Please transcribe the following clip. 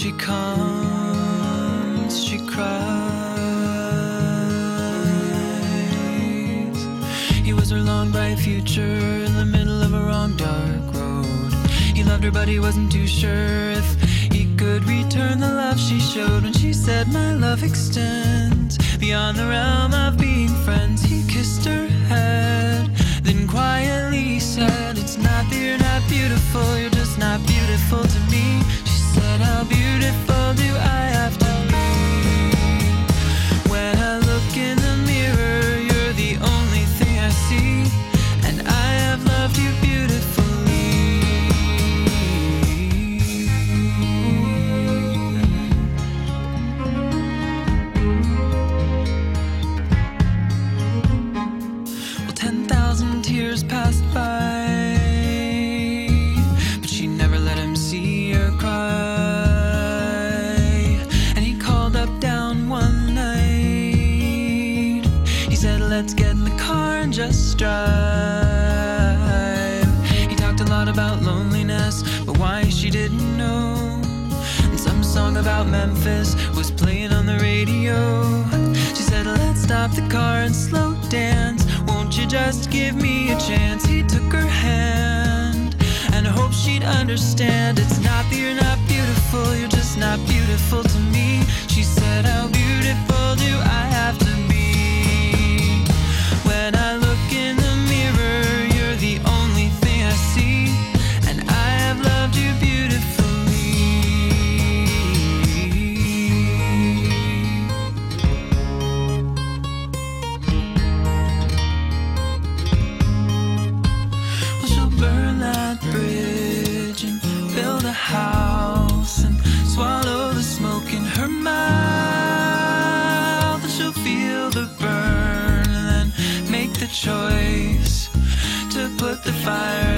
she comes, she cries. He was her long bright future in the middle of a wrong dark road. He loved her but he wasn't too sure if he could return the love she showed. When she said my love extends beyond the realm of being friends, he kissed her head, then quietly said, it's not that you're not beautiful, you're just not beautiful to me. She said, how beautiful do I have to be? When I look in the mirror, you're the only thing I see, and I have loved you beautifully. Well, 10,000 tears passed by, but she never let him see her cry. And he called up down one night. He said, let's get in the car and just drive. He talked a lot about loneliness, but why she didn't know. And some song about Memphis was playing on the radio. She said, let's stop the car and slow dance. Won't you just give me a chance? He took her hand and hoped she'd understand. It's not that you're not beautiful, you're just not beautiful to me. She said, how beautiful do I have to be? When I look in the mirror, you're the only thing I see, and I have loved you beautifully. Well, she'll burn that bridge and build a house and swallow the smoke in her mouth. And she'll feel the burn and then make the choice to put the fire